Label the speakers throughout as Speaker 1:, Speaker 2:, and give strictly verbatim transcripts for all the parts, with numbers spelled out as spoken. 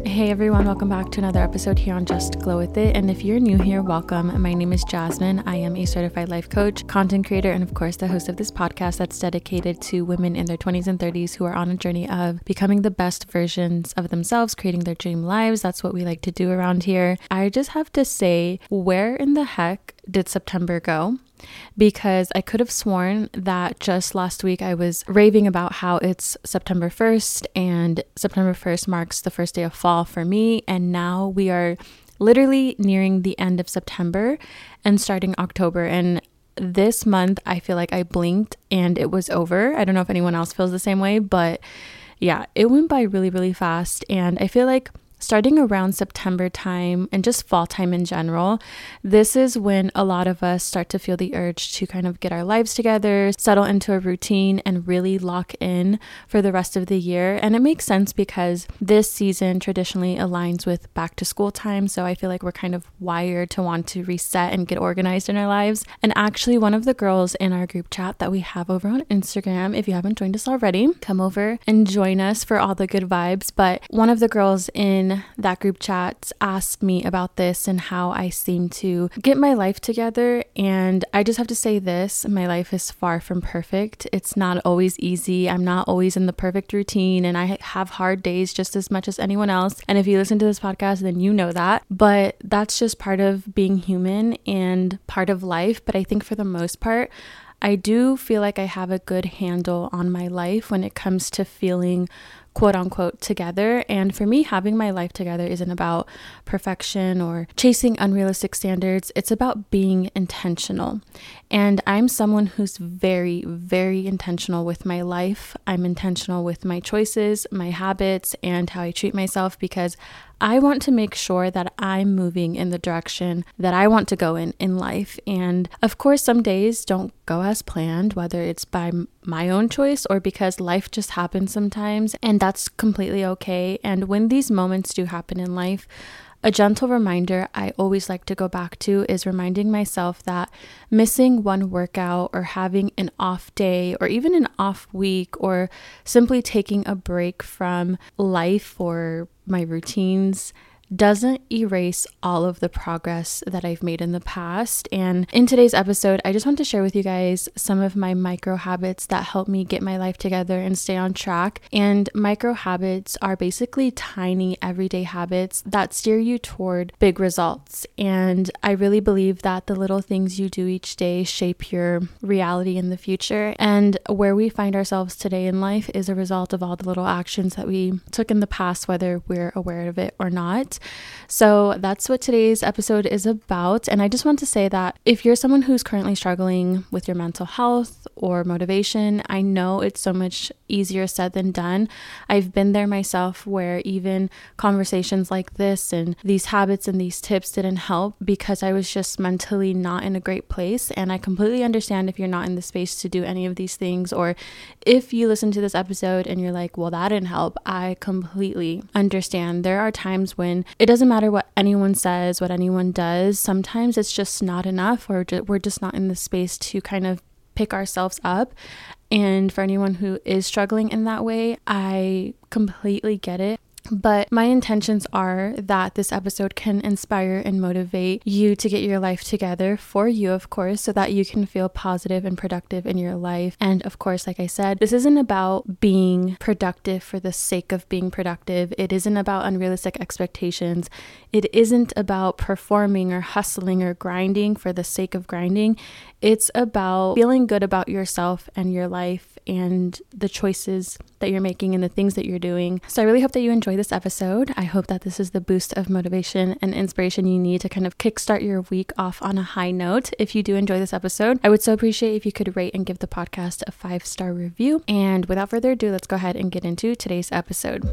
Speaker 1: Hey everyone, welcome back to another episode here on Just Glow With It. And if you're new here, welcome. My name is Jasmine. I am a certified life coach, content creator, and of course the host of this podcast that's dedicated to women in their twenties and thirties who are on a journey of becoming the best versions of themselves, creating their dream lives. That's what we like to do around here. I just have to say, where in the heck did September go? Because I could have sworn that just last week I was raving about how it's September first and September first marks the first day of fall for me. And now we are literally nearing the end of September and starting October. And this month, I feel like I blinked and it was over. I don't know if anyone else feels the same way, but yeah, it went by really, really fast. And I feel like starting around September time and just fall time in general, this is when a lot of us start to feel the urge to kind of get our lives together, settle into a routine, and really lock in for the rest of the year. And it makes sense because this season traditionally aligns with back to school time. So I feel like we're kind of wired to want to reset and get organized in our lives. And actually, one of the girls in our group chat that we have over on Instagram, if you haven't joined us already, come over and join us for all the good vibes. But one of the girls in that group chat asked me about this and how I seem to get my life together. And I just have to say this, my life is far from perfect. It's not always easy. I'm not always in the perfect routine, and I have hard days just as much as anyone else. And if you listen to this podcast, then you know that. But that's just part of being human and part of life. But I think for the most part, I do feel like I have a good handle on my life when it comes to feeling quote unquote together. And for me, having my life together isn't about perfection or chasing unrealistic standards. It's about being intentional. And I'm someone who's very, very intentional with my life. I'm intentional with my choices, my habits, and how I treat myself because I want to make sure that I'm moving in the direction that I want to go in in life. And of course, some days don't go as planned, whether it's by my own choice or because life just happens sometimes, and that's completely okay. And when these moments do happen in life, a gentle reminder I always like to go back to is reminding myself that missing one workout or having an off day or even an off week or simply taking a break from life or my routines doesn't erase all of the progress that I've made in the past. And in today's episode, I just want to share with you guys some of my micro habits that help me get my life together and stay on track. And micro habits are basically tiny everyday habits that steer you toward big results. And I really believe that the little things you do each day shape your reality in the future. And where we find ourselves today in life is a result of all the little actions that we took in the past, whether we're aware of it or not. So that's what today's episode is about. And I just want to say that if you're someone who's currently struggling with your mental health or motivation, I know it's so much easier said than done. I've been there myself where even conversations like this and these habits and these tips didn't help because I was just mentally not in a great place. And I completely understand if you're not in the space to do any of these things, or if you listen to this episode and you're like, well, that didn't help. I completely understand. There are times when it doesn't matter what anyone says, what anyone does. Sometimes it's just not enough, or ju- we're just not in the space to kind of pick ourselves up. And for anyone who is struggling in that way, I completely get it. But my intentions are that this episode can inspire and motivate you to get your life together for you, of course, so that you can feel positive and productive in your life. And of course, like I said, this isn't about being productive for the sake of being productive. It isn't about unrealistic expectations. It isn't about performing or hustling or grinding for the sake of grinding. It's about feeling good about yourself and your life and the choices that you're making and the things that you're doing. So I really hope that you enjoy this episode. I hope that this is the boost of motivation and inspiration you need to kind of kickstart your week off on a high note. If you do enjoy this episode, I would so appreciate if you could rate and give the podcast a five-star review. And without further ado, let's go ahead and get into today's episode.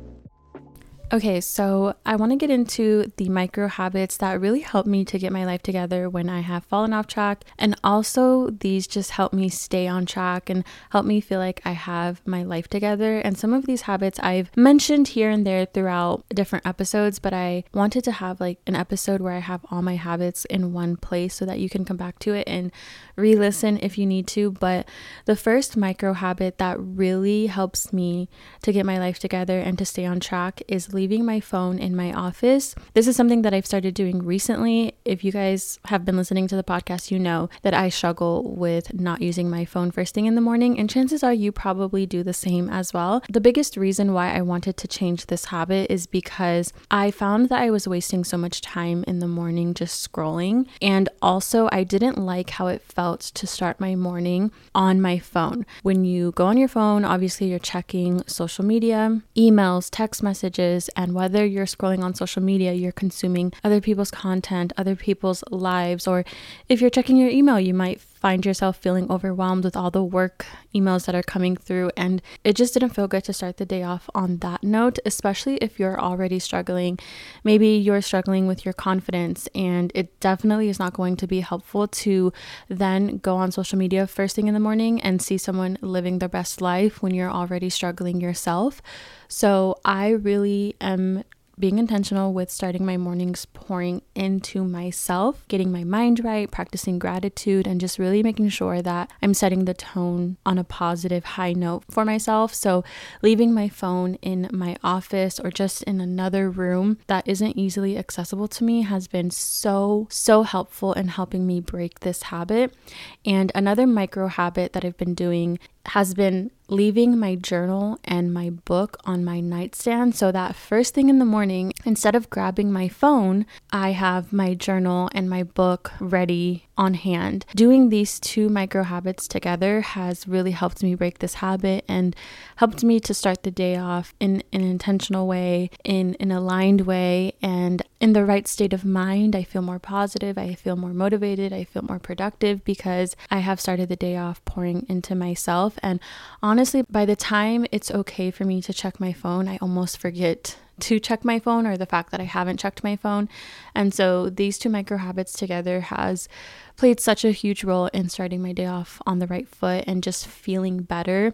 Speaker 1: Okay, so I want to get into the micro habits that really help me to get my life together when I have fallen off track. And also these just help me stay on track and help me feel like I have my life together. And some of these habits I've mentioned here and there throughout different episodes, but I wanted to have like an episode where I have all my habits in one place so that you can come back to it and re-listen if you need to. But the first micro habit that really helps me to get my life together and to stay on track is leaving my phone in my office. This is something that I've started doing recently. If you guys have been listening to the podcast, you know that I struggle with not using my phone first thing in the morning, and chances are you probably do the same as well. The biggest reason why I wanted to change this habit is because I found that I was wasting so much time in the morning just scrolling, and also I didn't like how it felt to start my morning on my phone. When you go on your phone, obviously you're checking social media, emails, text messages, and whether you're scrolling on social media, you're consuming other people's content, other people's lives, or if you're checking your email, you might find yourself feeling overwhelmed with all the work emails that are coming through, and it just didn't feel good to start the day off on that note, especially if you're already struggling. Maybe you're struggling with your confidence, and it definitely is not going to be helpful to then go on social media first thing in the morning and see someone living their best life when you're already struggling yourself. So I really am being intentional with starting my mornings pouring into myself, getting my mind right, practicing gratitude, and just really making sure that I'm setting the tone on a positive high note for myself. So leaving my phone in my office or just in another room that isn't easily accessible to me has been so, so helpful in helping me break this habit. And another micro habit that I've been doing has been leaving my journal and my book on my nightstand, so that first thing in the morning, instead of grabbing my phone, I have my journal and my book ready on hand. Doing these two micro habits together has really helped me break this habit and helped me to start the day off in an intentional way, in an aligned way, and in the right state of mind. I feel more positive, I feel more motivated, I feel more productive because I have started the day off pouring into myself. And honestly, by the time it's okay for me to check my phone, I almost forget to check my phone, or the fact that I haven't checked my phone. And so these two micro habits together has played such a huge role in starting my day off on the right foot and just feeling better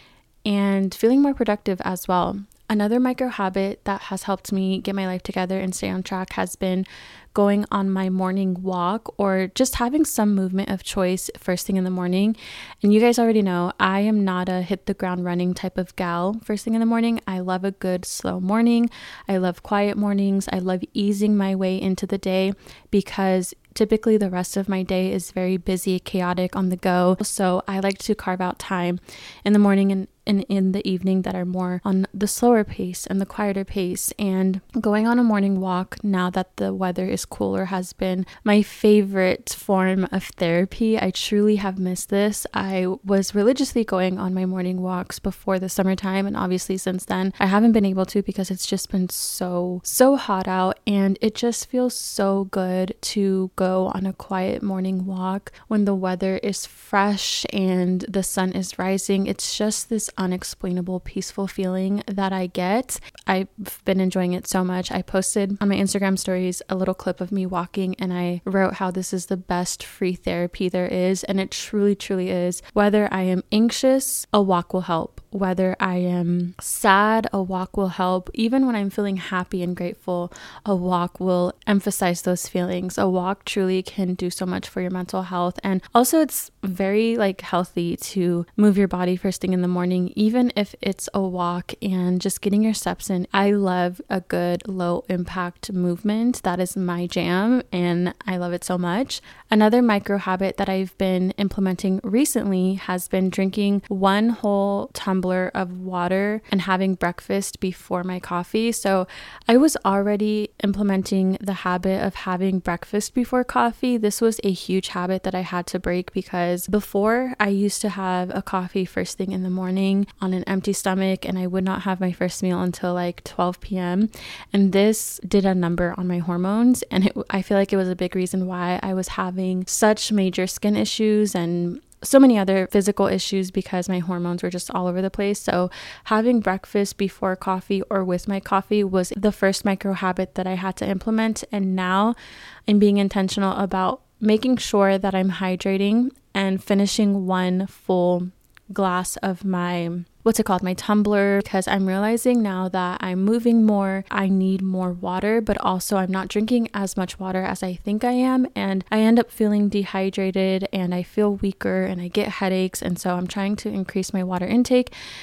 Speaker 1: and feeling more productive as well. Another micro habit that has helped me get my life together and stay on track has been going on my morning walk, or just having some movement of choice first thing in the morning. And you guys already know I am not a hit the ground running type of gal first thing in the morning. I love a good slow morning. I love quiet mornings. I love easing my way into the day because typically the rest of my day is very busy, chaotic, on the go. So I like to carve out time in the morning and and in the evening that are more on the slower pace and the quieter pace. And going on a morning walk, now that the weather is cooler, has been my favorite form of therapy. I truly have missed this. I was religiously going on my morning walks before the summertime, and obviously since then I haven't been able to because it's just been so, so hot out, and it just feels so good to go on a quiet morning walk when the weather is fresh and the sun is rising. It's just this unexplainable peaceful feeling that I get. I've been enjoying it so much. I posted on my Instagram stories a little clip of me walking, and I wrote how this is the best free therapy there is, and it truly, truly is. Whether I am anxious, a walk will help. Whether I am sad, a walk will help. Even when I'm feeling happy and grateful, a walk will emphasize those feelings. A walk truly can do so much for your mental health. And also it's very like healthy to move your body first thing in the morning, even if it's a walk and just getting your steps in. I love a good low impact movement. That is my jam, and I love it so much. Another micro habit that I've been implementing recently has been drinking one whole tumbler of water and having breakfast before my coffee. So I was already implementing the habit of having breakfast before coffee. This was a huge habit that I had to break because before I used to have a coffee first thing in the morning on an empty stomach, and I would not have my first meal until like twelve p.m. And this did a number on my hormones, and it, I feel like it was a big reason why I was having such major skin issues and so many other physical issues because my hormones were just all over the place. So having breakfast before coffee or with my coffee was the first micro habit that I had to implement. And now I'm being intentional about making sure that I'm hydrating and finishing one full glass of my what's it called, my tumbler, because I'm realizing now that I'm moving more, I need more water, but also I'm not drinking as much water as I think I am, and I end up feeling dehydrated and I feel weaker and I get headaches. And so I'm trying to increase my water intake, and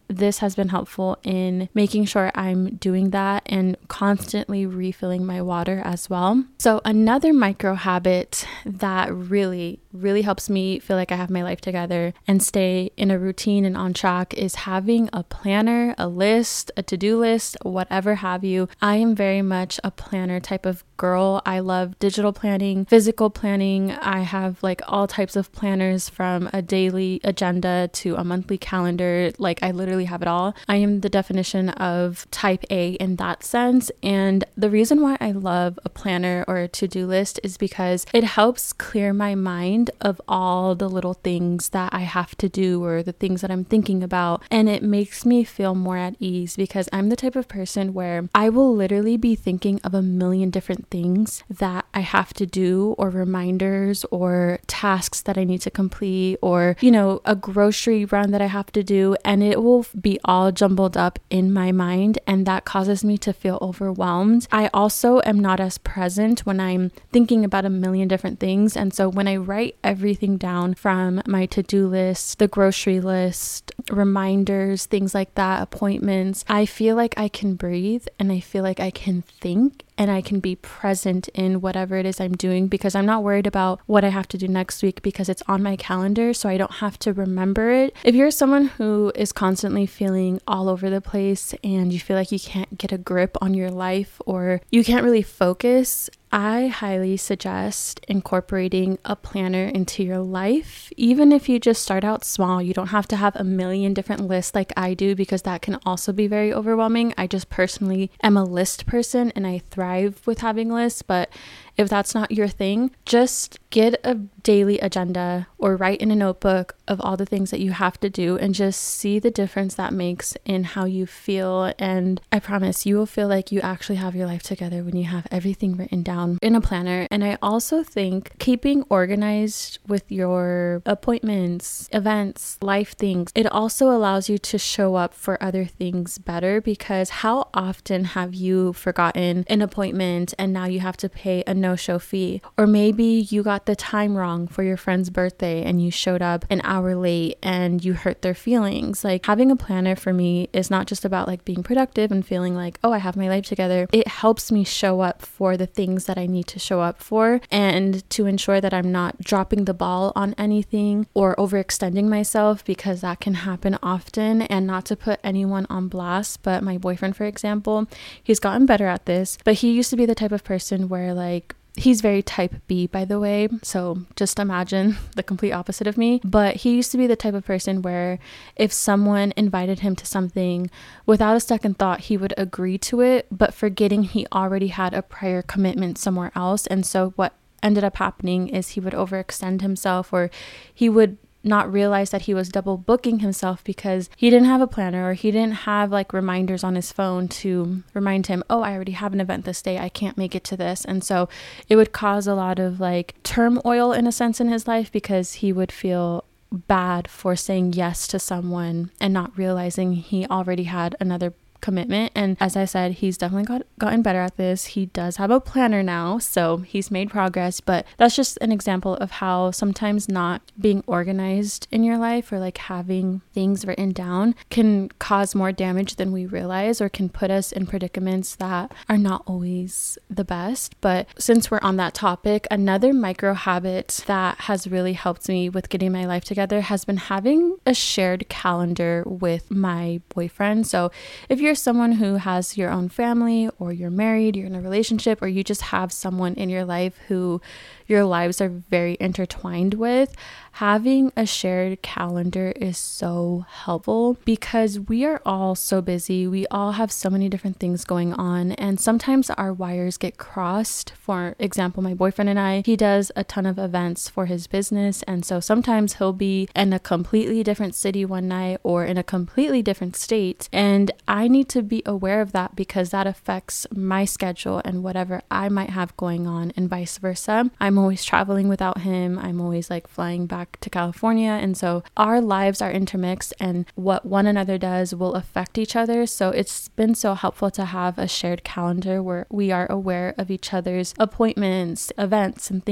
Speaker 1: this has been helpful in making sure I'm doing that and constantly refilling my water as well. So another micro habit that really, really helps me feel like I have my life together and stay in a routine and on track is having a planner, a list, a to-do list, whatever have you. I am very much a planner type of girl. I love digital planning, physical planning. I have like all types of planners, from a daily agenda to a monthly calendar. Like I literally have it all. I am the definition of type A in that sense. And the reason why I love a planner or a to-do list is because it helps clear my mind of all the little things that I have to do or the things that I'm thinking about. And it makes me feel more at ease because I'm the type of person where I will literally be thinking of a million different things that I have to do, or reminders or tasks that I need to complete, or, you know, a grocery run that I have to do, and it will be all jumbled up in my mind, and that causes me to feel overwhelmed. I also am not as present when I'm thinking about a million different things, and so when I write everything down from my to-do list, the grocery list, reminders, things like that, appointments, I feel like I can breathe and I feel like I can think and I can be present in whatever it is I'm doing, because I'm not worried about what I have to do next week because it's on my calendar, so I don't have to remember it. If you're someone who is constantly feeling all over the place and you feel like you can't get a grip on your life or you can't really focus, I highly suggest incorporating a planner into your life. Even if you just start out small, you don't have to have a million different lists like I do, because that can also be very overwhelming. I just personally am a list person and I thrive with having lists, but if that's not your thing, just get a daily agenda or write in a notebook of all the things that you have to do and just see the difference that makes in how you feel. And I promise you will feel like you actually have your life together when you have everything written down in a planner. And I also think keeping organized with your appointments, events, life things, it also allows you to show up for other things better, because how often have you forgotten an appointment and now you have to pay a no-show fee? Or maybe you got the time wrong for your friend's birthday and you showed up an hour late and you hurt their feelings. Like, having a planner for me is not just about like being productive and feeling like, oh, I have my life together. It helps me show up for the things that I need to show up for, and to ensure that I'm not dropping the ball on anything or overextending myself, because that can happen often. And not to put anyone on blast, but my boyfriend, for example, he's gotten better at this, but he used to be the type of person where like, he's very type B, by the way, so just imagine the complete opposite of me. But he used to be the type of person where if someone invited him to something, without a second thought, he would agree to it, but forgetting he already had a prior commitment somewhere else. And so what ended up happening is he would overextend himself, or he would not realize that he was double booking himself because he didn't have a planner, or he didn't have like reminders on his phone to remind him, oh, I already have an event this day, I can't make it to this. And so it would cause a lot of like turmoil in a sense in his life, because he would feel bad for saying yes to someone and not realizing he already had another commitment. And as I said, he's definitely got gotten better at this. He does have a planner now, so he's made progress. But that's just an example of how sometimes not being organized in your life, or like having things written down, can cause more damage than we realize, or can put us in predicaments that are not always the best. But since we're on that topic, another micro habit that has really helped me with getting my life together has been having a shared calendar with my boyfriend. So if you're You're someone who has your own family, or you're married, you're in a relationship, or you just have someone in your life who your lives are very intertwined with, having a shared calendar is so helpful, because we are all so busy. We all have so many different things going on, and sometimes our wires get crossed. For example, my boyfriend and I, he does a ton of events for his business, and so sometimes he'll be in a completely different city one night or in a completely different state, and I need to be aware of that, because that affects my schedule and whatever I might have going on, and vice versa. I'm always traveling without him. I'm always like flying back to California, and so our lives are intermixed, and what one another does will affect each other. So it's been so helpful to have a shared calendar where we are aware of each other's appointments, events, and things that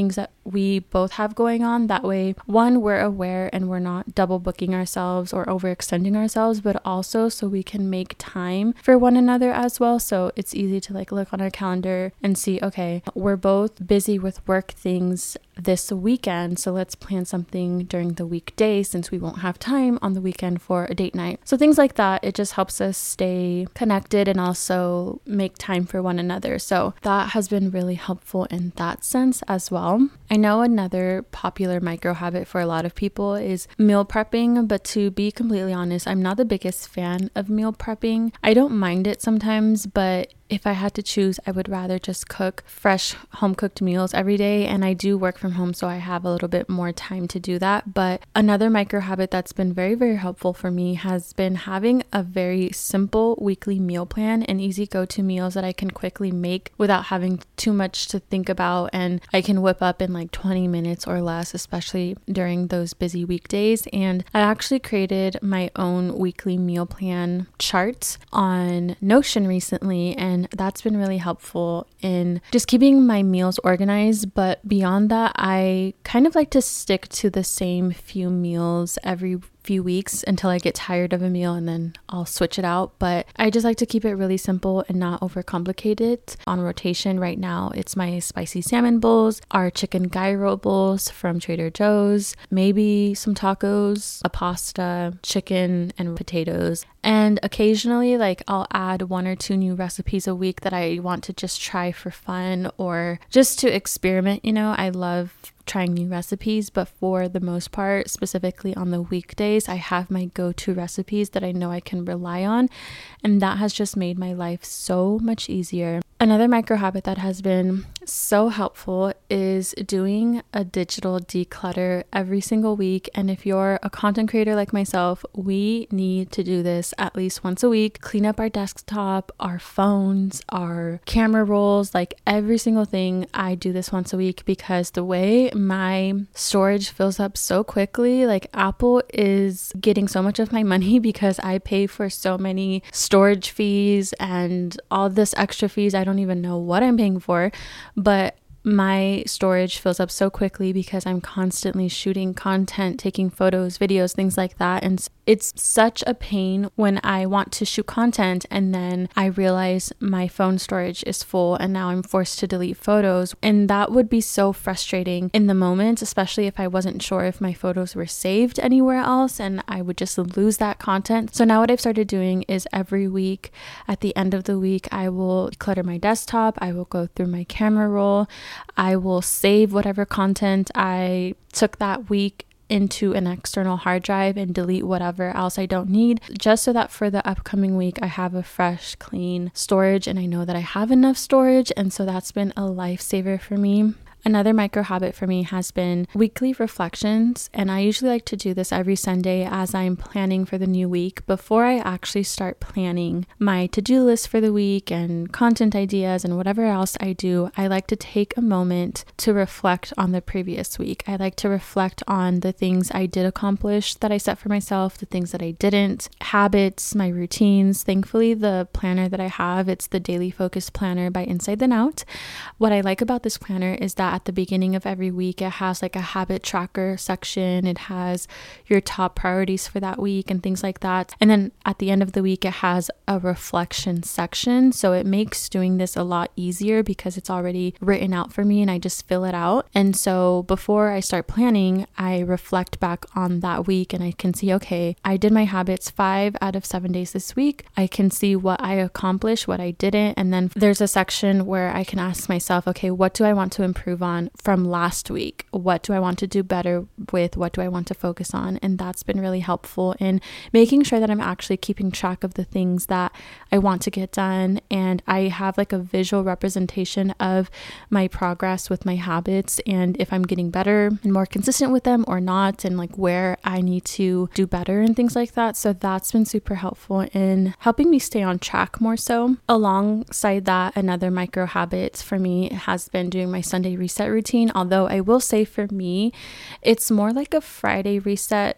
Speaker 1: we both have going on. That way, one, we're aware and we're not double booking ourselves or overextending ourselves, but also so we can make time for one another as well. So it's easy to like look on our calendar and see, okay, we're both busy with work things this weekend, so let's plan something during the weekday since we won't have time on the weekend for a date night. So things like that, it just helps us stay connected and also make time for one another. So that has been really helpful in that sense as well. I know another popular micro habit for a lot of people is meal prepping, but to be completely honest, I'm not the biggest fan of meal prepping. I don't mind it sometimes, but if I had to choose, I would rather just cook fresh home cooked meals every day. And I do work from home, so I have a little bit more time to do that. But another micro habit that's been very, very helpful for me has been having a very simple weekly meal plan and easy go-to meals that I can quickly make without having too much to think about. And I can whip up in like twenty minutes or less, especially during those busy weekdays. And I actually created my own weekly meal plan chart on Notion recently, and And that's been really helpful in just keeping my meals organized. But beyond that, I kind of like to stick to the same few meals every few weeks until I get tired of a meal, and then I'll switch it out. But I just like to keep it really simple and not overcomplicate it. On rotation right now, it's my spicy salmon bowls, our chicken gyro bowls from Trader Joe's, maybe some tacos, a pasta, chicken, and potatoes. And occasionally, like, I'll add one or two new recipes a week that I want to just try for fun or just to experiment. You know, I love trying new recipes, but for the most part, specifically on the weekdays, I have my go-to recipes that I know I can rely on, and that has just made my life so much easier. Another micro habit that has been so helpful is doing a digital declutter every single week. And if you're a content creator like myself, we need to do this at least once a week. Clean up our desktop, our phones, our camera rolls, like every single thing. I do this once a week because the way my storage fills up so quickly, like Apple is getting so much of my money because I pay for so many storage fees and all this extra fees. I don't even know what I'm paying for, but my storage fills up so quickly because I'm constantly shooting content, taking photos, videos, things like that. And it's such a pain when I want to shoot content and then I realize my phone storage is full and now I'm forced to delete photos. And that would be so frustrating in the moment, especially if I wasn't sure if my photos were saved anywhere else and I would just lose that content. So now what I've started doing is every week, at the end of the week, I will clutter my desktop. I will go through my camera roll. I will save whatever content I took that week into an external hard drive and delete whatever else I don't need, just so that for the upcoming week I have a fresh, clean storage and I know that I have enough storage. And so that's been a lifesaver for me. Another micro habit for me has been weekly reflections, and I usually like to do this every Sunday as I'm planning for the new week. Before I actually start planning my to-do list for the week and content ideas and whatever else I do, I like to take a moment to reflect on the previous week. I like to reflect on the things I did accomplish that I set for myself, the things that I didn't, habits, my routines. Thankfully, the planner that I have, it's the Daily Focus Planner by Inside the Nout. What I like about this planner is that at the beginning of every week, it has like a habit tracker section. It has your top priorities for that week and things like that. And then at the end of the week, it has a reflection section. So it makes doing this a lot easier because it's already written out for me and I just fill it out. And so before I start planning, I reflect back on that week and I can see, okay, I did my habits five out of seven days this week. I can see what I accomplished, what I didn't. And then there's a section where I can ask myself, okay, what do I want to improve on from last week? What do I want to do better with? What do I want to focus on? And that's been really helpful in making sure that I'm actually keeping track of the things that I want to get done. And I have like a visual representation of my progress with my habits and if I'm getting better and more consistent with them or not, and like where I need to do better and things like that. So that's been super helpful in helping me stay on track more so. Alongside that, another micro habit for me has been doing my Sunday reset routine, although I will say for me, it's more like a Friday reset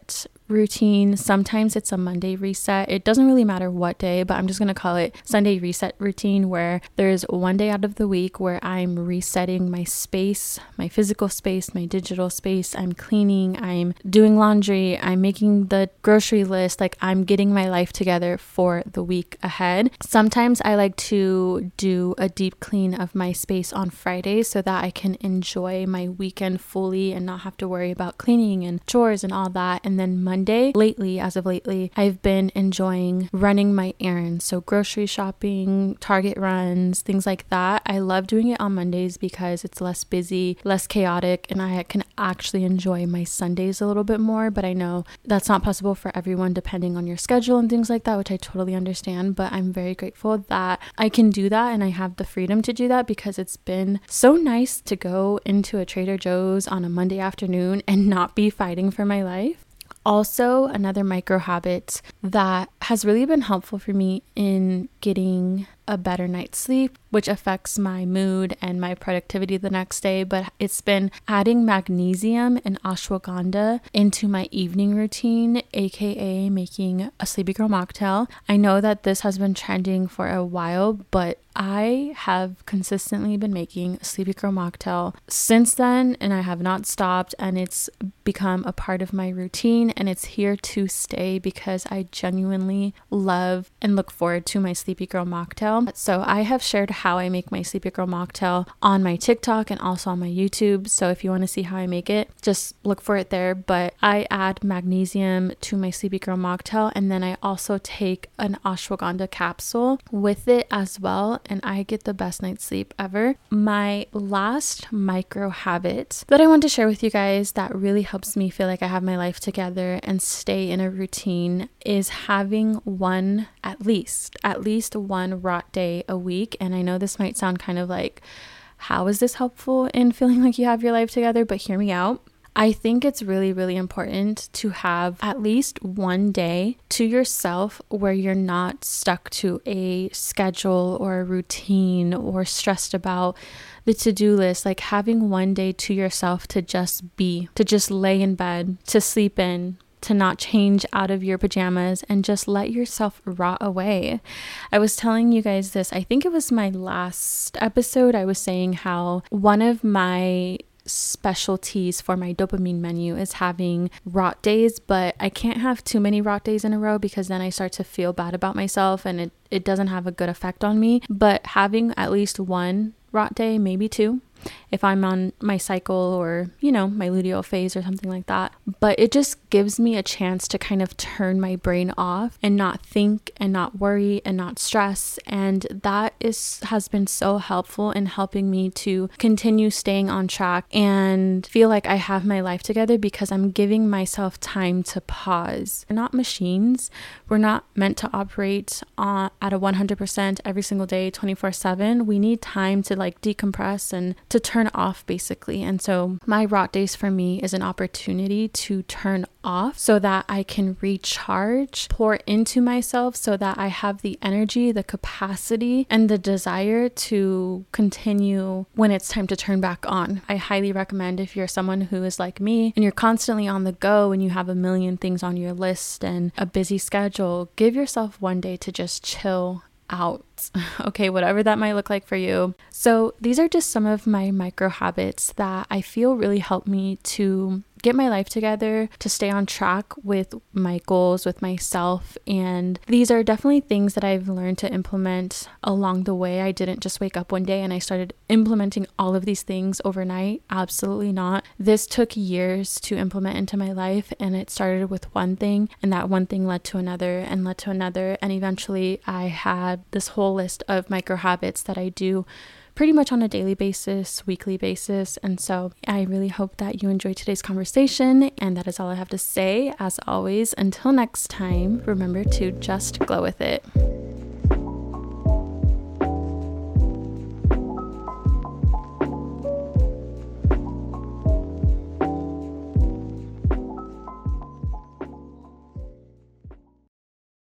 Speaker 1: routine. Sometimes it's a Monday reset. It doesn't really matter what day, but I'm just going to call it Sunday reset routine, where there's one day out of the week where I'm resetting my space, my physical space, my digital space. I'm cleaning, I'm doing laundry, I'm making the grocery list, like I'm getting my life together for the week ahead. Sometimes I like to do a deep clean of my space on Fridays so that I can enjoy my weekend fully and not have to worry about cleaning and chores and all that. And then Monday, lately, as of lately, I've been enjoying running my errands. So grocery shopping, Target runs, things like that. I love doing it on Mondays because it's less busy, less chaotic, and I can actually enjoy my Sundays a little bit more. But I know that's not possible for everyone depending on your schedule and things like that, which I totally understand. But I'm very grateful that I can do that and I have the freedom to do that, because it's been so nice to go into a Trader Joe's on a Monday afternoon and not be fighting for my life. Also, another micro habit that has really been helpful for me in getting a better night's sleep, which affects my mood and my productivity the next day, but it's been adding magnesium and ashwagandha into my evening routine, aka making a Sleepy Girl mocktail. I know that this has been trending for a while, but I have consistently been making a Sleepy Girl mocktail since then, and I have not stopped, and it's become a part of my routine, and it's here to stay because I genuinely love and look forward to my Sleepy Girl mocktail. So I have shared how I make my Sleepy Girl mocktail on my TikTok and also on my YouTube. So if you want to see how I make it, just look for it there. But I add magnesium to my Sleepy Girl mocktail, and then I also take an ashwagandha capsule with it as well, and I get the best night's sleep ever. My last micro habit that I want to share with you guys that really helps me feel like I have my life together and stay in a routine is having one, at least, at least one rot day a week. And I know this might sound kind of like, how is this helpful in feeling like you have your life together? But hear me out. I think it's really, really important to have at least one day to yourself where you're not stuck to a schedule or a routine or stressed about the to-do list. Like having one day to yourself to just be, to just lay in bed, to sleep in, to not change out of your pajamas and just let yourself rot away. I was telling you guys this, I think it was my last episode, I was saying how one of my specialties for my dopamine menu is having rot days, but I can't have too many rot days in a row because then I start to feel bad about myself and it, it doesn't have a good effect on me. But having at least one rot day, maybe two, if I'm on my cycle or, you know, my luteal phase or something like that. But it just gives me a chance to kind of turn my brain off and not think and not worry and not stress. And that is has been so helpful in helping me to continue staying on track and feel like I have my life together because I'm giving myself time to pause. We're not machines. We're not meant to operate on, at a one hundred percent every single day, twenty-four seven. We need time to like decompress and to turn off basically. And so my rot days for me is an opportunity to turn off so that I can recharge, pour into myself so that I have the energy, the capacity, and the desire to continue when it's time to turn back on. I highly recommend if you're someone who is like me and you're constantly on the go and you have a million things on your list and a busy schedule, give yourself one day to just chill out. Okay, whatever that might look like for you. So these are just some of my micro habits that I feel really help me to get my life together, to stay on track with my goals, with myself. And these are definitely things that I've learned to implement along the way. I didn't just wake up one day and I started implementing all of these things overnight. Absolutely not. This took years to implement into my life, and it started with one thing, and that one thing led to another and led to another. And eventually I had this whole list of micro habits that I do pretty much on a daily basis, weekly basis. And so I really hope that you enjoyed today's conversation. And that is all I have to say. As always, until next time, remember to just glow with it.